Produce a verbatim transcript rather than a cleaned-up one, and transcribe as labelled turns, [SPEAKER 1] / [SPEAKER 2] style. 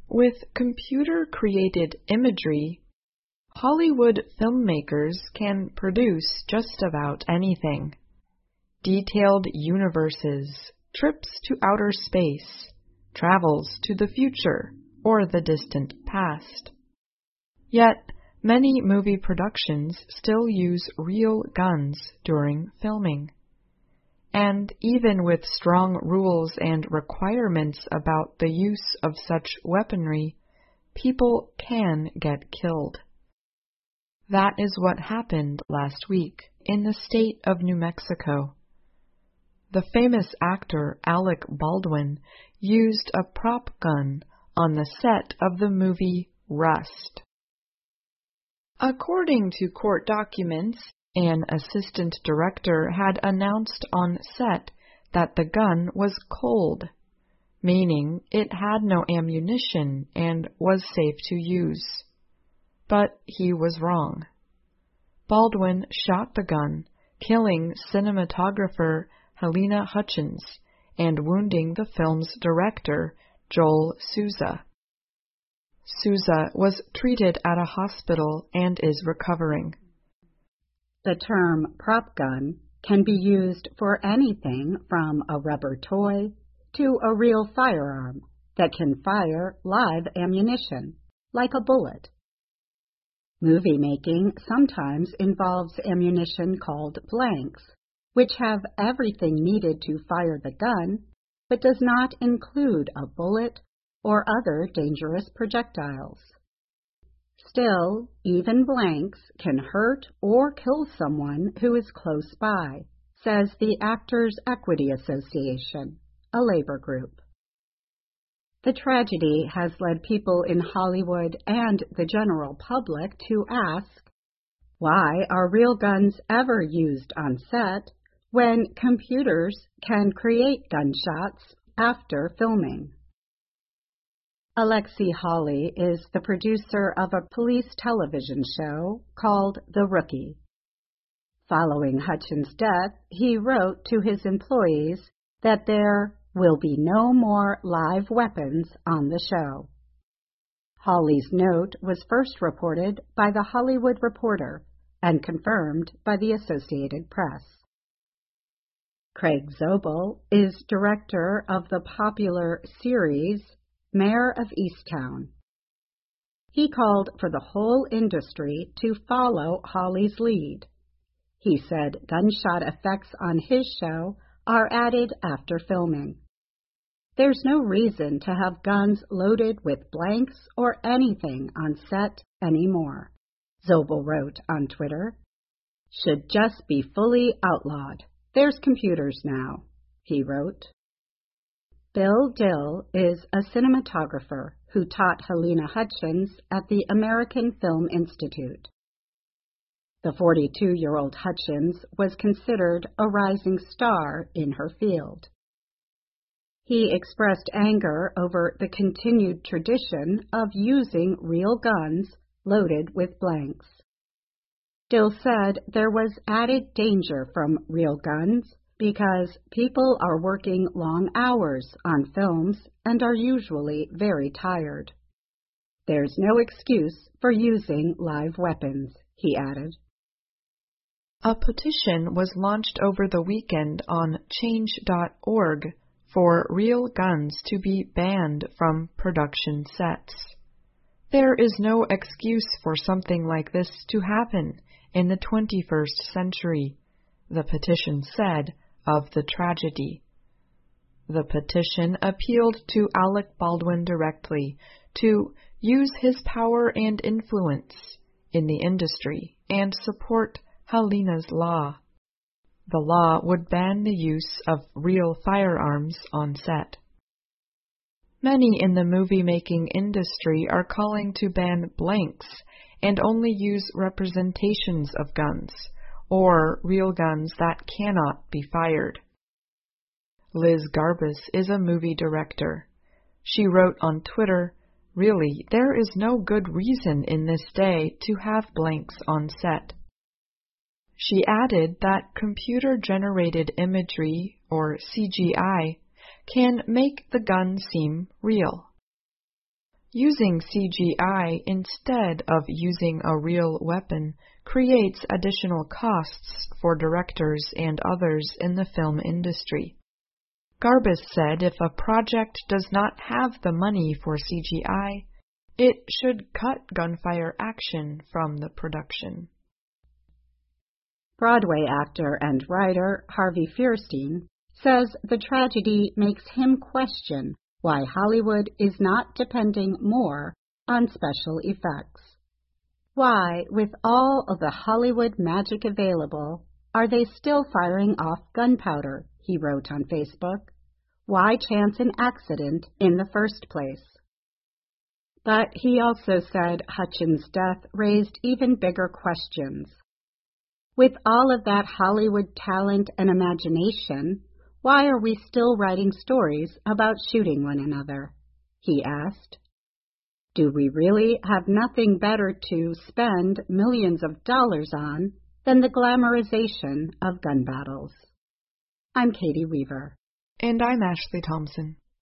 [SPEAKER 1] With computer-created imagery, Hollywood filmmakers can produce just about anything. Detailed universes, trips to outer space, travels to the future or the distant past. Yet, many movie productions still use real guns during filming. And even with strong rules and requirements about the use of such weaponry, people can get killed. That is what happened last week in the state of New Mexico. The famous actor Alec Baldwin used a prop gun on the set of the movie Rust. According to court documents, an assistant director had announced on set that the gun was cold, meaning it had no ammunition and was safe to use. But he was wrong. Baldwin shot the gun, killing cinematographer Halyna Hutchins and wounding the film's director, Joel Souza. Souza was treated at a hospital and is recovering.
[SPEAKER 2] The term prop gun can be used for anything from a rubber toy to a real firearm that can fire live ammunition, like a bullet. Movie making sometimes involves ammunition called blanks, which have everything needed to fire the gun, but does not include a bullet or other dangerous projectiles. Still, even blanks can hurt or kill someone who is close by, says the Actors Equity Association, a labor group. The tragedy has led people in Hollywood and the general public to ask, why are real guns ever used on set when computers can create gunshots after filming? Alexi Hawley is the producer of a police television show called The Rookie. Following Hutchins' death, he wrote to his employees that there will be no more live weapons on the show. Hawley's note was first reported by The Hollywood Reporter and confirmed by the Associated Press. Craig Zobel is director of the popular series Mayor of Easttown. He called for the whole industry to follow Hawley's lead. He said gunshot effects on his show are added after filming. There's no reason to have guns loaded with blanks or anything on set anymore, Zobel wrote on Twitter. Should just be fully outlawed. There's computers now, he wrote. Bill Dill is a cinematographer who taught Halyna Hutchins at the American Film Institute. The forty-two-year-old Hutchins was considered a rising star in her field. He expressed anger over the continued tradition of using real guns loaded with blanks. Dill said there was added danger from real guns because people are working long hours on films and are usually very tired. There's no excuse for using live weapons, he added.
[SPEAKER 1] A petition was launched over the weekend on change dot org for real guns to be banned from production sets. There is no excuse for something like this to happen in the twenty-first century, the petition said of the tragedy. The petition appealed to Alec Baldwin directly to use his power and influence in the industry and support Halyna's law. The law would ban the use of real firearms on set. Many in the movie-making industry are calling to ban blanks and only use representations of guns, or real guns that cannot be fired. Liz Garbus is a movie director. She wrote on Twitter, "Really, there is no good reason in this day to have blanks on set." She added that computer-generated imagery, or C G I, can make the gun seem real. Using C G I instead of using a real weapon creates additional costs for directors and others in the film industry. Garbus said if a project does not have the money for C G I, it should cut gunfire action from the production.
[SPEAKER 2] Broadway actor and writer Harvey Fierstein says the tragedy makes him question why Hollywood is not depending more on special effects. Why, with all of the Hollywood magic available, are they still firing off gunpowder, he wrote on Facebook. Why chance an accident in the first place? But he also said Hutchins' death raised even bigger questions. With all of that Hollywood talent and imagination, why are we still writing stories about shooting one another? He asked. Do we really have nothing better to spend millions of dollars on than the glamorization of gun battles? I'm Katie Weaver.
[SPEAKER 1] And I'm Ashley Thompson.